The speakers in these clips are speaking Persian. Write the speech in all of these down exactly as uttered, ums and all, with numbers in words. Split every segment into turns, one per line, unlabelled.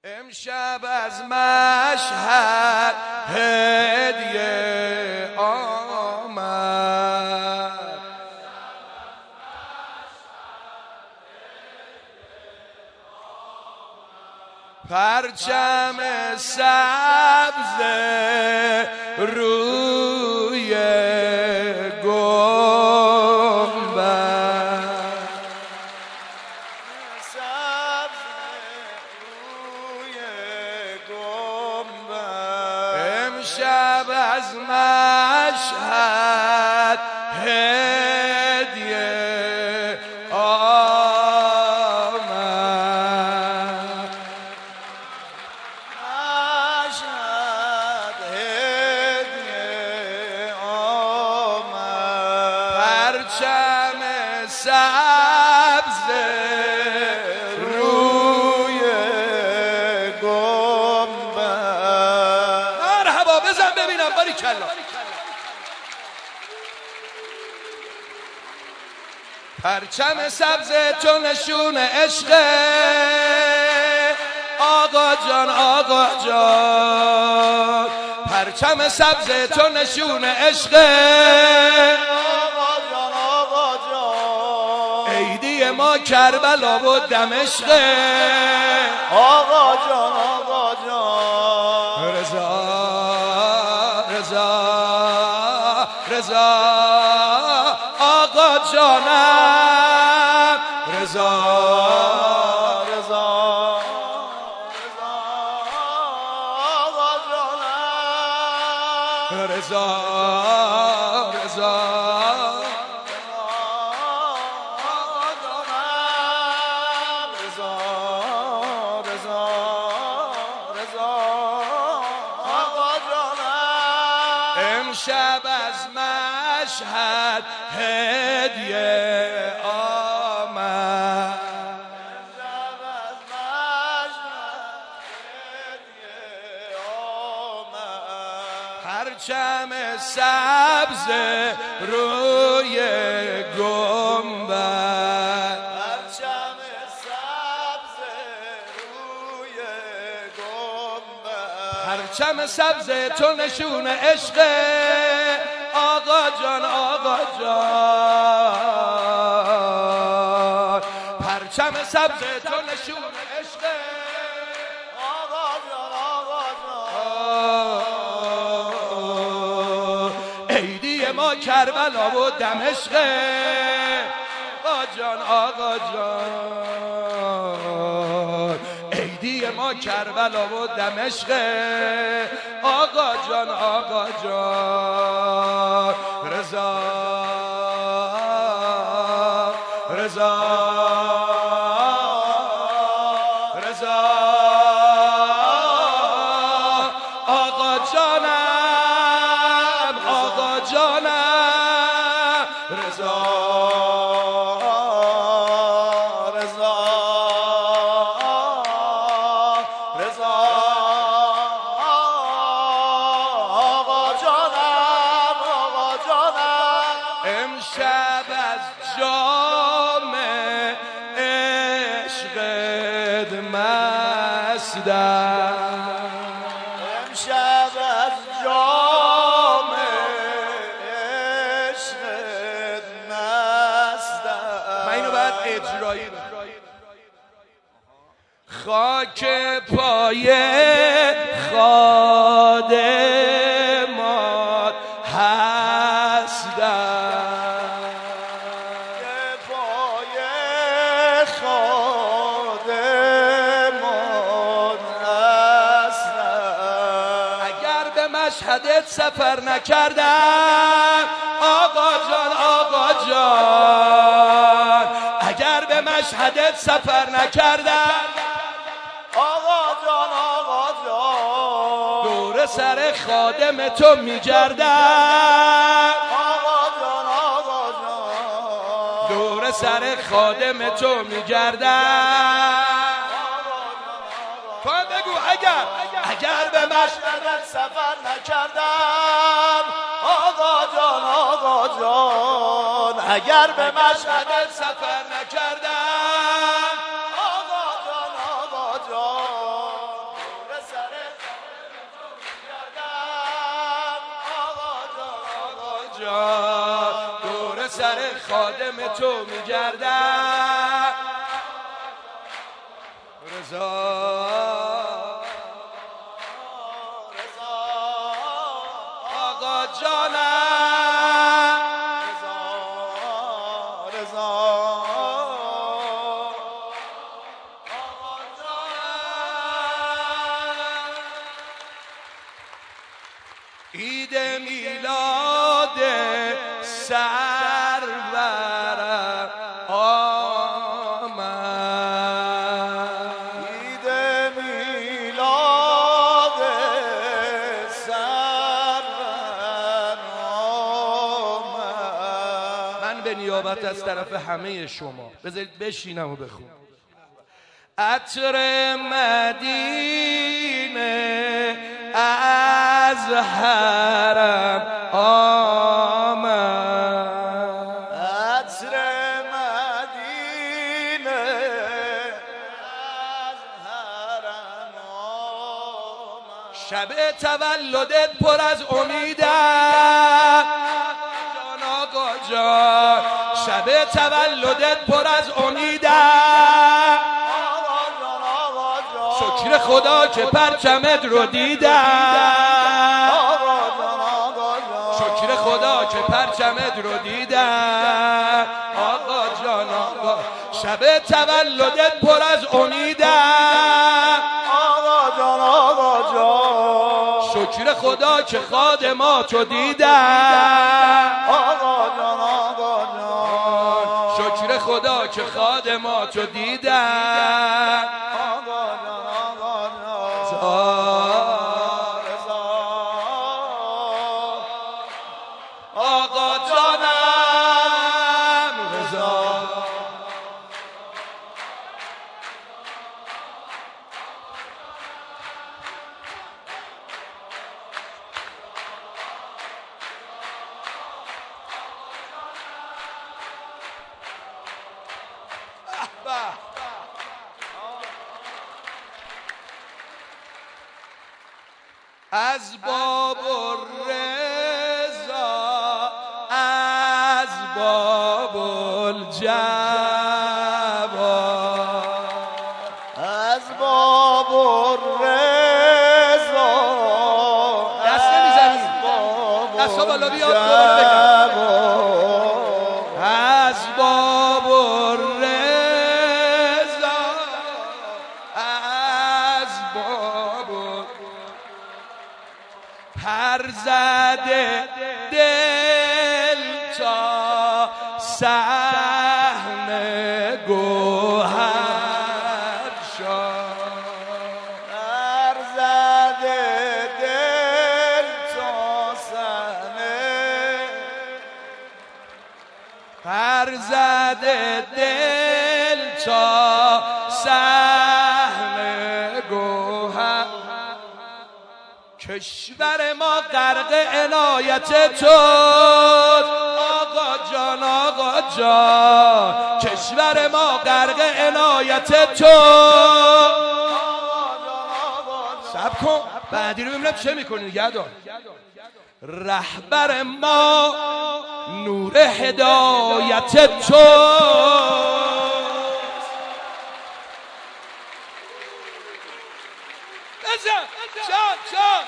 امشب از مشهد هدیه آمد، پرچم سبز روی گنبد، امشب از مشهد هدیه آمد،
مشهد هدیه آمد،
پرچم سبز روی
گنبد.
مرحبا بزن ببینم. باریکلا. پرچم سبز تو نشون عشقه آقا جان، آقا جان، پرچم سبز تو نشون عشقه
آقا جان، آقا جان،
عیدی ما کربلا و دمشقه
آقا جان، آقا جان،
رضا رضا رضا آقا جانم، رضا
رضا آقا جانم،
رضا رضا
آقا جانم، رضا رضا رضا آقا جانم.
امشب از مشهد هدیه آمد،
امشب از مشهد هدیه آمد،
پرچم سبز روی گنبد،
پرچم سبز روی گنبد،
پرچم سبز تو نشون عشقه آقا جان، آقا جان، پرچم سبز تو نشون عشقه
آقا جان، آقا جان،
عیدی ما کربلا و دمشقه آقا جان، آقا جان، عیدی ما کربلا و دمشقه آقا جان، آقا جان، رضا رضا رضا آقا جانم، آقا جانم، رضا
رضا رضا آقا جانم، آقا جانم.
امشب از جام عشقت مستم،
امشب از جام عشقت مستم.
من اینو باید اجرایی کنم. خاک پای خادمات هستم،
پای خادمان هستم،
اگر به مشهدت سفر نکردم آقا جان، آقا جان، اگر به مشهدت سفر نکردم
آقا جان، آقا جان،
دور سر خادم تو میگردم،
آقا جان، آقا جان،
دور سر خادم تو میگردم. تو هم بگو اگر اگر به مشهدت
سفر نکردم آقا جان، آقا جان، اگر به مشهدت
سفر نکردم
آقا جان، آقا جان،
جان دور سر خادم تو میگردم رضا آقا جانم
رضا
آقا جانم عید میلاد سرورم آمد
عید میلاد سرور آمد.
من به نیابت از طرف همه شما بذارید بشینم و بخونم. عطر مدینه از حرم آمد
عطر مدینه از حرم آمد.
شب تولدت پر از امیدم جان آقا جان شب تولدت پر از امیدم
آقا جان آقا جان
شکر خدا که پرچمت رو دیدم
آقا جان آقا جان
شکر خدا که پرچمت رو دیدم آقا جان آقا شب تولدت پر از امیدم
آقا جان آقا جان
شکر خدا که خادماتو دیدم
آقا جان آقا جان
شکر خدا که خادماتو دیدم
آقا جان آقا جان رضا
آقا جانم رضا از باب الرضا از باب الجواد
از باب الرضا
دست نمیزنیم دستا بالا بیاد دوباره بگم از باب الرضا از باب پر زده دل تا سهم گوهر شد
در زده دل تا سنه
پر زده دل تا سهم گوهر کشور ما غرق عنایت تو آقا جان آقا جان کشور ما غرق عنایت تو صبر کن بعدی رو ببینم چه میکنی نگه دار رهبر ما نور هدایت تو شاد شاد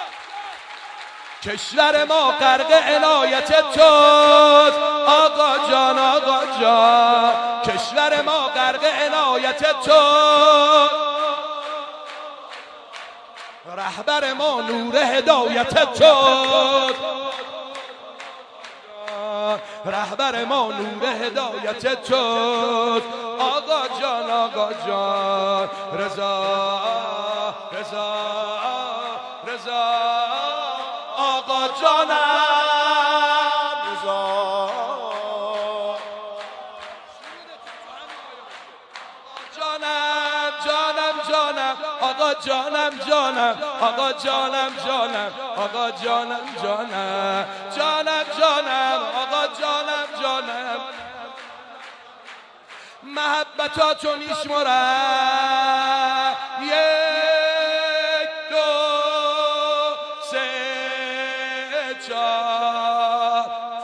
کشور ما غرق عنایت توست آقا جان آقا جان کشور ما غرق عنایت توست رهبر ما نور هدایت توست رهبر ما نور هدایت توست آقا جان آقا جان رضا رضا رضا آقا جانم
رضا
جانم جانم جانم آقا جانم جانم آقا جانم جانم آقا جانم جانم جانم جانم آقا جانم جانم محبتاتو میشمرم یک دو سه چهار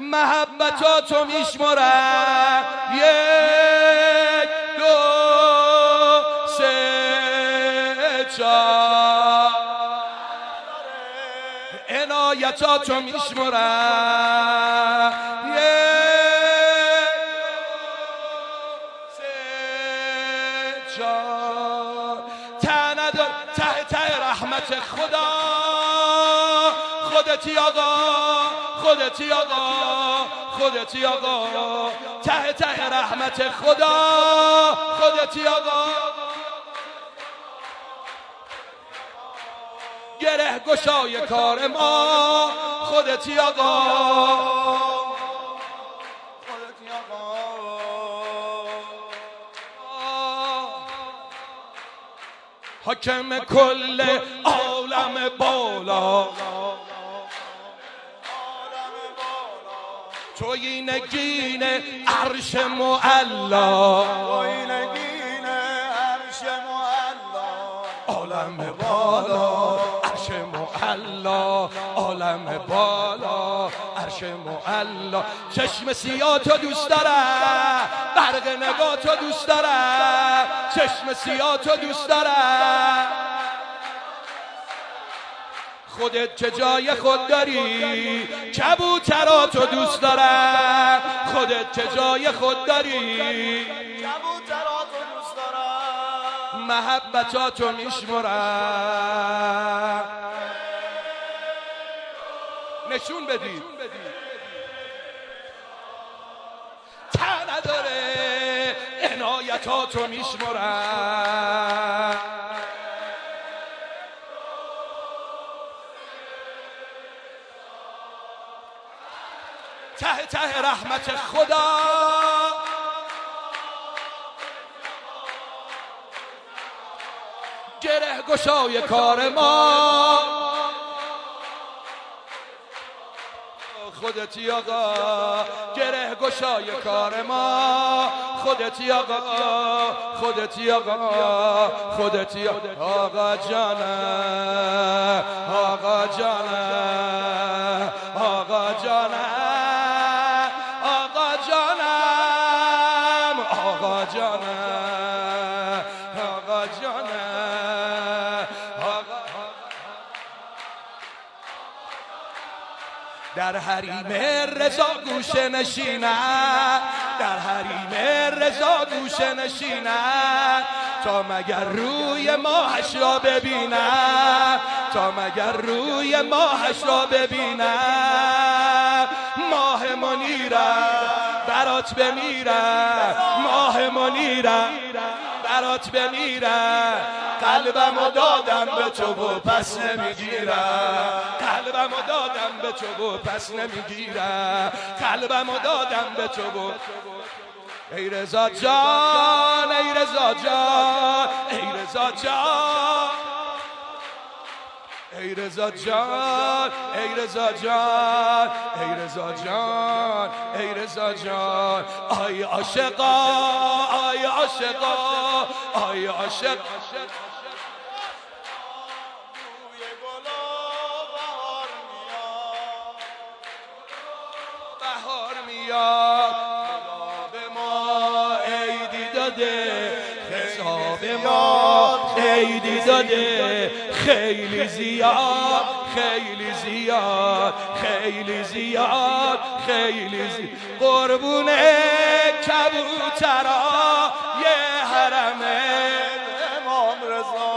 محبتاتو میشمرم یک دو سه چار عنایتاتو میشمرم یک دو سه چار ته ندار ته ته رحمت خدا خودتی آقا خودتی آقا خودتی آقا ته ته رحمت خدا خودتی آقا گره گشای کار ما خودتی آقا
خودتی آقا
حاکم کل عالم بالا توی نگین عرش معلا
توی نگین عرش معلا
عالم بالا عرش معلا عالم بالا عرش معلا چشم سیاه تو دوست دارم برق نگاه تو دوست دارم چشم سیاه تو دوست دارم خودت چه جای خود داری کبوتراتو دوست دارم خودت چه جای خود داری
کبوتراتو دوست دارم
محبتاتو میشمرم نشون بدید ته نداره عنایتاتو میشمرم ته ته رحمت خدا گره گشای کار ما خودتی آقا گره گشای کار ما خودتی آقا خودتی آقا خودتی آقا جانم آقا جانم آقا جانم آقا جانم آقا جانم آقا جانم آقا در حریم رضا گوشه نشینم در حریم رضا گوشه نشینم تا مگر روی ماهش را ببینم تا مگر روی ماهش را ببینم ماه منیرم برات بمیرم ماه منیرم برات بمیرم قلبمو دادم به تو و پس نمیگیرم قلبمو دادم به تو و پس نمیگیرم قلبمو دادم به تو و ای رضا جان ای رضا جان ای رضا جان ای رضا جان ای رضا جان ای رضا جان ای رضا جان آی عاشقا آی عاشقا آی عاشق بهار میاد به ما عیدی داده حساب ما عیدی داده خیلی زیاد خیلی زیاد خیلی زیاد خیلی زیاد قربون کبوترا یه حرم
امام رضا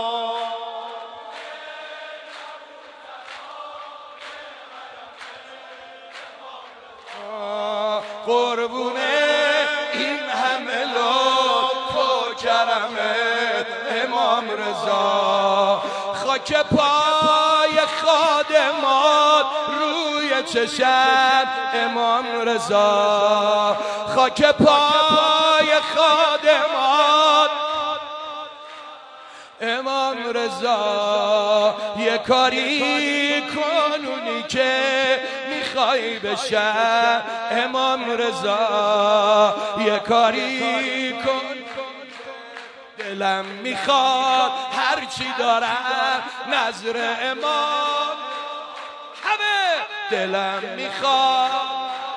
قربون این همه لطف و کرمت امام رضا خاک پای خادمات روی چشم امام رضا خاک پای خادمات امام رضا یه کاری کنونی که میخوای بشم امام رضا یه کاری کن دلم میخواد هرچی دارم نظر امام همه دلم میخواد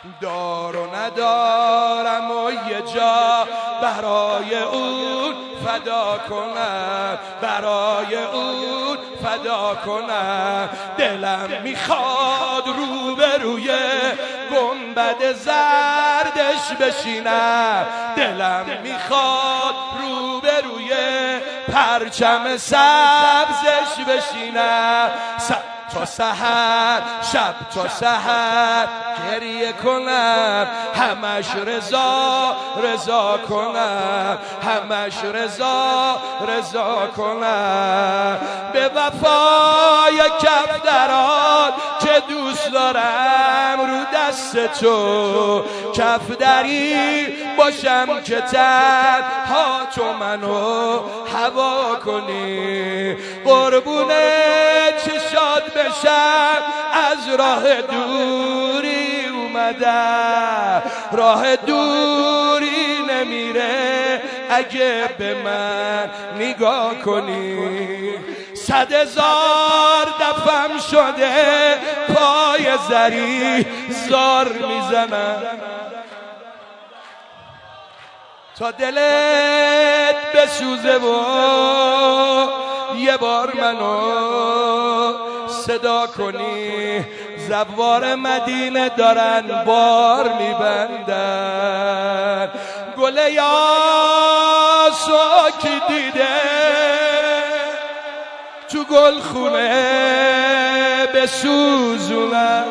دار و ندارم و یه جا برای اون فدا کنم، برای اون فدا کنم. دلم میخواد روبروی گنبد زردش بشینم، دلم میخواد روبروی پرچم سبزش بشینم. تا سحر شب تا سحر گریه کنم، همش رضا رضا کنم، همش رضا رضا کنم. به وفای کفتران که دوست دارم رو دست تو، کفتری باشم که تنها تو منو هوا کنی. قربونه چشات بشم از راه دوری اومدم، راه دوری نمیره اگه به من نگاه کنی. صد هزار دفم شده پای زری زار میزنم تا دلت بسوزه و یه بار منو صدا کنی. زوار مدینه دارن بار میبندن، گل یاسو کی دیده تو گل خونه بسوزونن.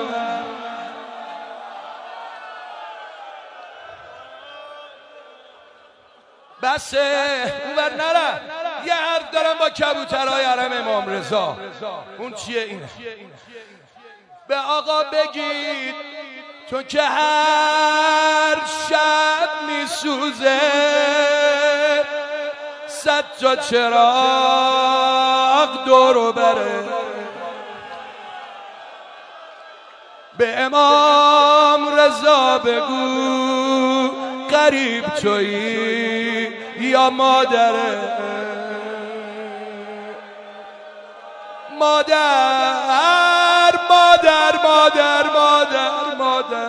بسه اونور نره، یه حرف دارم با کبوترهای حرم امام رضا. اون چیه؟ اینه به آقا بگید تو که هر شب میسوزه صد تا چراغ دورو بره. به امام رضا بگو قریب تویی یا مادره، مادر مادر مادر مادر مادر.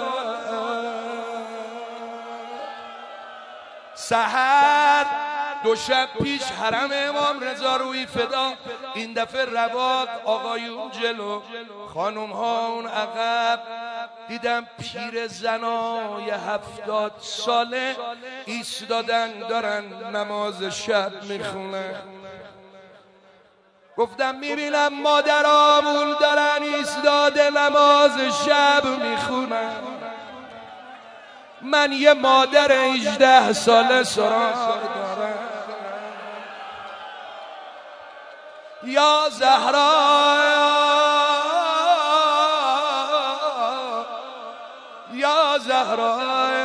سحر دو شب پیش حرم امام رضا روی فدا، این دفعه رواق آقایون جلو، خانوم ها اون عقب. دیدم پیر زنای هفتاد ساله ایستادن دارن نماز شب میخونن. گفتم میبینم مادرامون دارن ایستاده نماز شب میخونن، من یه مادر هجده ساله سرار دارم. یا زهرا یا زهرا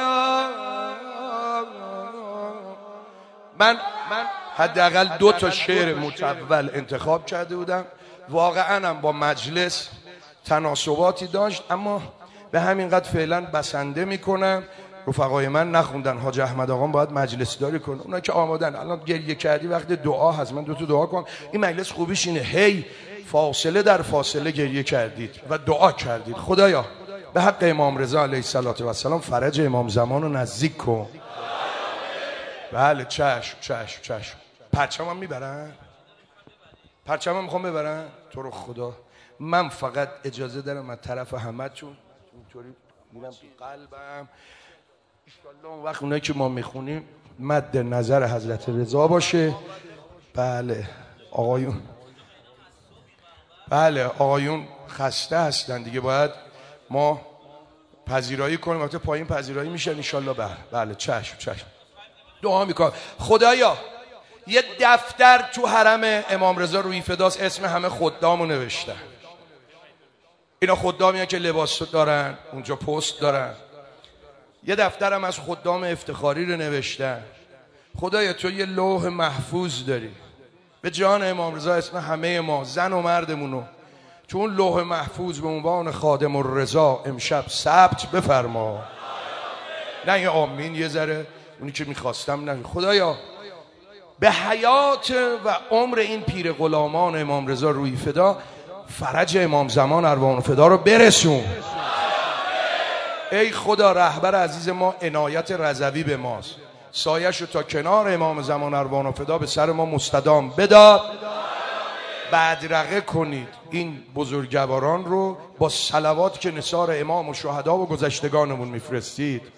من من حداقل دو تا شعر متول انتخاب کرده بودم، واقعا هم با مجلس تناسباتی داشت، اما به همین قدر فعلا بسنده میکنم. رفقای من نخوندن، حاج احمد آقام باید مجلس داری کنه، اونا که آمادن. الان گریه کردی وقت دعا هست، من دو تا دعا کن. این مجلس خوبیش اینه هی فاصله در فاصله گریه کردید و دعا کردید. خدایا به حق امام رضا علیه السلام فرج امام زمان رو نزدیک کن. بله چشم چشم چشم. پرچم هم میبرن؟ پرچم هم میخوام ببرن؟ تو رو خدا من فقط اجازه دارم از طرف همتون اینطوری میرم تو قلبم. انشالله اون وقت اونایی که ما میخونیم مد نظر حضرت رضا باشه. بله آقایون، بله آقایون خسته هستن دیگه، باید ما پذیرایی کنیم. البته پایین پذیرایی میشه انشالله. بله بله چشم چشم. دعا میکنم خدایا یه دفتر تو حرم امام رضا روی فداست، اسم همه خدامو نوشتن. اینا خدامیان که لباس دارن، اونجا پست دارن. یه دفترم از خدام افتخاری رو نوشتن. خدایا تو یه لوح محفوظ داری، به جان امام رضا اسم همه ما زن و مردمونو تو اون لوح محفوظ به عنوان خادم الرضا امشب ثبت بفرما. نه یه آمین یه ذره اونی که میخواستم نه. خدایا به حیات و عمر این پیر غلامان امام رضا روی فدا فرج امام زمان ارواحون فدا رو برسون. ای خدا رهبر عزیز ما عنایت رضوی به ماست، سایش رو تا کنار امام زمان اروان و فدا به سر ما مستدام بدار. بدرقه کنید این بزرگواران رو با صلوات که نثار امام و شهدا و گذشتگانمون میفرستید.